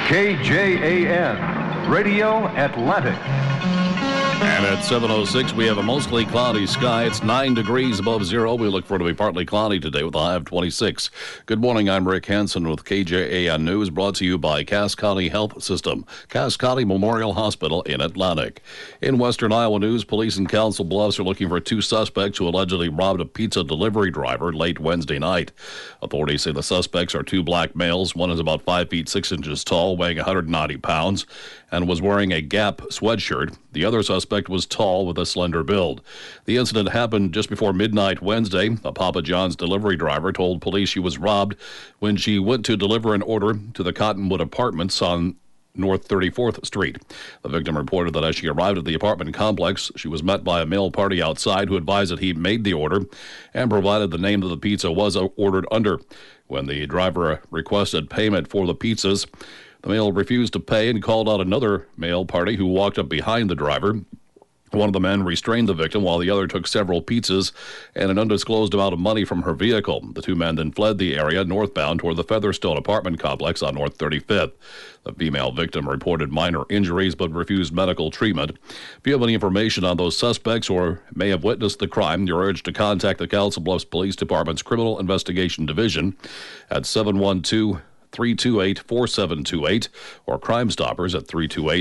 KJAN, Radio Atlantic. And at 7:06, we have a mostly cloudy sky. It's 9 degrees above zero. We look for it to be partly cloudy today with a high of 26. Good morning. I'm Rick Hansen with KJAN News, brought to you by Cass County Health System, Cass County Memorial Hospital in Atlantic. In Western Iowa news, police in Council Bluffs are looking for two suspects who allegedly robbed a pizza delivery driver late Wednesday night. Authorities say the suspects are two black males. One is about 5 feet 6 inches tall, weighing 190 pounds, and was wearing a Gap sweatshirt. The other suspect was tall with a slender build. The incident happened just before midnight Wednesday. A Papa John's delivery driver told police she was robbed when she went to deliver an order to the Cottonwood Apartments on North 34th Street. The victim reported that as she arrived at the apartment complex, she was met by a male party outside who advised that he made the order and provided the name that the pizza was ordered under. When the driver requested payment for the pizzas, the male refused to pay and called out another male party who walked up behind the driver. One of the men restrained the victim while the other took several pizzas and an undisclosed amount of money from her vehicle. The two men then fled the area northbound toward the Featherstone apartment complex on North 35th. The female victim reported minor injuries but refused medical treatment. If you have any information on those suspects or may have witnessed the crime, you're urged to contact the Council Bluffs Police Department's Criminal Investigation Division at 712-328-4728 or Crime Stoppers at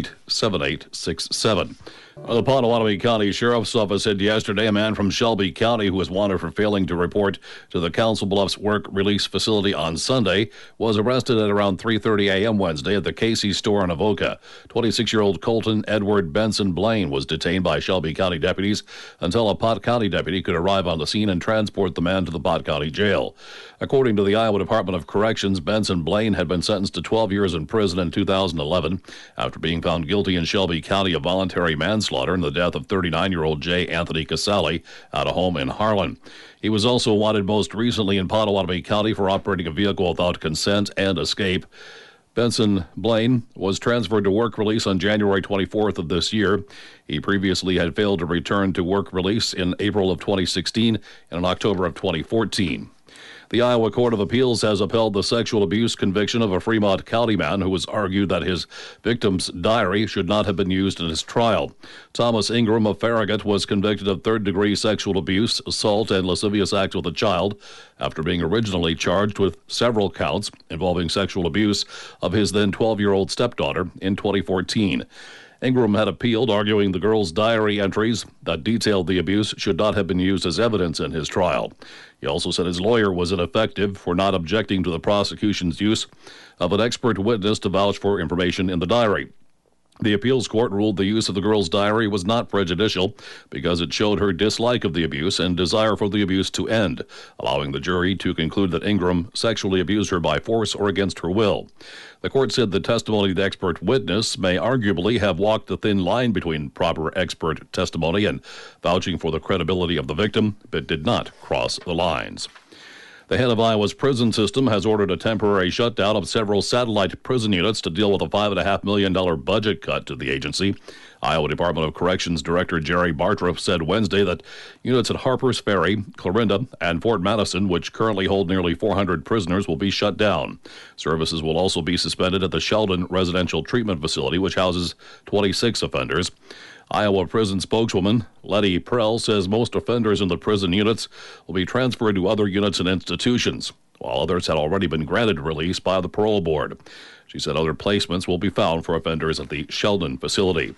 328-7867. The Potawatomi County Sheriff's Office said yesterday a man from Shelby County who was wanted for failing to report to the Council Bluffs work release facility on Sunday was arrested at around 3:30 a.m. Wednesday at the Casey's store in Avoca. 26-year-old Colton Edward Benson Blaine was detained by Shelby County deputies until a Pot County deputy could arrive on the scene and transport the man to the Pot County Jail. According to the Iowa Department of Corrections, Benson Blaine had been sentenced to 12 years in prison in 2011 after being found guilty in Shelby County of voluntary manslaughter in the death of 39-year-old J. Anthony Casale at a home in Harlan. He was also wanted most recently in Potawatomi County for operating a vehicle without consent and escape. Benson Blaine was transferred to work release on January 24th of this year. He previously had failed to return to work release in April of 2016 and in October of 2014. The Iowa Court of Appeals has upheld the sexual abuse conviction of a Fremont County man who has argued that his victim's diary should not have been used in his trial. Thomas Ingram of Farragut was convicted of third-degree sexual abuse, assault, and lascivious acts with a child after being originally charged with several counts involving sexual abuse of his then 12-year-old stepdaughter in 2014. Ingram had appealed, arguing the girl's diary entries that detailed the abuse should not have been used as evidence in his trial. He also said his lawyer was ineffective for not objecting to the prosecution's use of an expert witness to vouch for information in the diary. The appeals court ruled the use of the girl's diary was not prejudicial because it showed her dislike of the abuse and desire for the abuse to end, allowing the jury to conclude that Ingram sexually abused her by force or against her will. The court said the testimony of the expert witness may arguably have walked the thin line between proper expert testimony and vouching for the credibility of the victim, but did not cross the lines. The head of Iowa's prison system has ordered a temporary shutdown of several satellite prison units to deal with a $5.5 million budget cut to the agency. Iowa Department of Corrections Director Jerry Bartroff said Wednesday that units at Harpers Ferry, Clarinda, and Fort Madison, which currently hold nearly 400 prisoners, will be shut down. Services will also be suspended at the Sheldon Residential Treatment Facility, which houses 26 offenders. Iowa prison spokeswoman Letty Prell says most offenders in the prison units will be transferred to other units and institutions, while others had already been granted release by the parole board. She said other placements will be found for offenders at the Sheldon facility.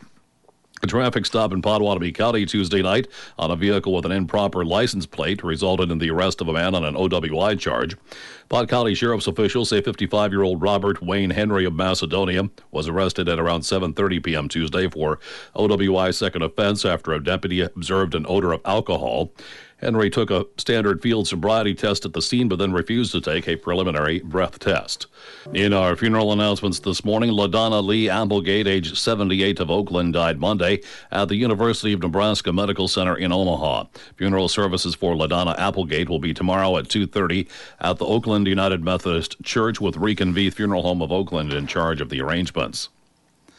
A traffic stop in Potawatomi County Tuesday night on a vehicle with an improper license plate resulted in the arrest of a man on an OWI charge. Pot County Sheriff's officials say 55-year-old Robert Wayne Henry of Macedonia was arrested at around 7:30 p.m. Tuesday for OWI second offense after a deputy observed an odor of alcohol. Henry took a standard field sobriety test at the scene, but then refused to take a preliminary breath test. In our funeral announcements this morning, LaDonna Lee Applegate, age 78, of Oakland, died Monday at the University of Nebraska Medical Center in Omaha. Funeral services for LaDonna Applegate will be tomorrow at 2:30 at the Oakland United Methodist Church, with Reconvene Funeral Home of Oakland in charge of the arrangements.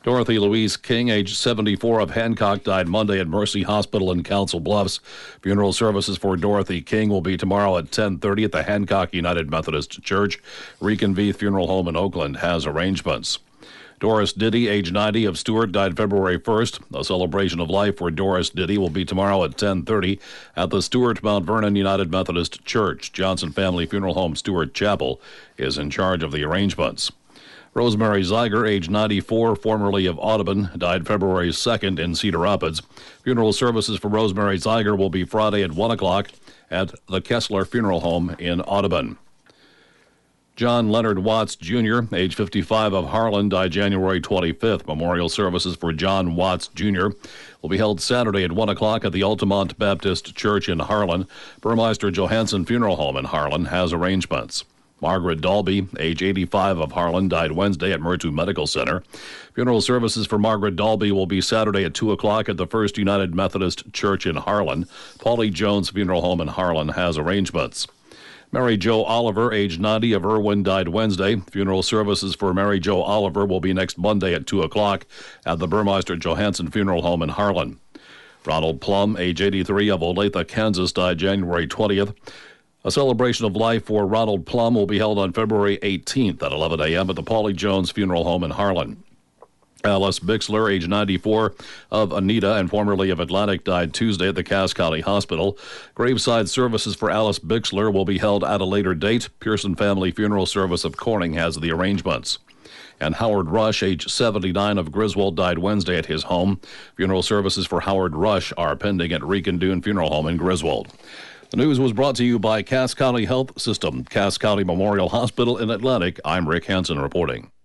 Dorothy Louise King, age 74, of Hancock, died Monday at Mercy Hospital in Council Bluffs. Funeral services for Dorothy King will be tomorrow at 10:30 at the Hancock United Methodist Church. Reconvene Funeral Home in Oakland has arrangements. Doris Diddy, age 90, of Stewart, died February 1st. A celebration of life for Doris Diddy will be tomorrow at 10:30 at the Stewart Mount Vernon United Methodist Church. Johnson Family Funeral Home Stewart Chapel is in charge of the arrangements. Rosemary Zeiger, age 94, formerly of Audubon, died February 2nd in Cedar Rapids. Funeral services for Rosemary Zeiger will be Friday at 1 o'clock at the Kessler Funeral Home in Audubon. John Leonard Watts, Jr., age 55, of Harlan, died January 25th. Memorial services for John Watts, Jr. will be held Saturday at 1 o'clock at the Altamont Baptist Church in Harlan. Burmeister Johansson Funeral Home in Harlan has arrangements. Margaret Dalby, age 85, of Harlan, died Wednesday at Murtu Medical Center. Funeral services for Margaret Dalby will be Saturday at 2 o'clock at the First United Methodist Church in Harlan. Paulie Jones Funeral Home in Harlan has arrangements. Mary Jo Oliver, age 90, of Irwin, died Wednesday. Funeral services for Mary Jo Oliver will be next Monday at 2 o'clock at the Burmeister Johansson Funeral Home in Harlan. Ronald Plum, age 83, of Olathe, Kansas, died January 20th. A celebration of life for Ronald Plum will be held on February 18th at 11 a.m. at the Paulie Jones Funeral Home in Harlan. Alice Bixler, age 94, of Anita and formerly of Atlantic, died Tuesday at the Cass County Hospital. Graveside services for Alice Bixler will be held at a later date. Pearson Family Funeral Service of Corning has the arrangements. And Howard Rush, age 79, of Griswold, died Wednesday at his home. Funeral services for Howard Rush are pending at Recondoon Funeral Home in Griswold. The news was brought to you by Cass County Health System, Cass County Memorial Hospital in Atlantic. I'm Rick Hansen reporting.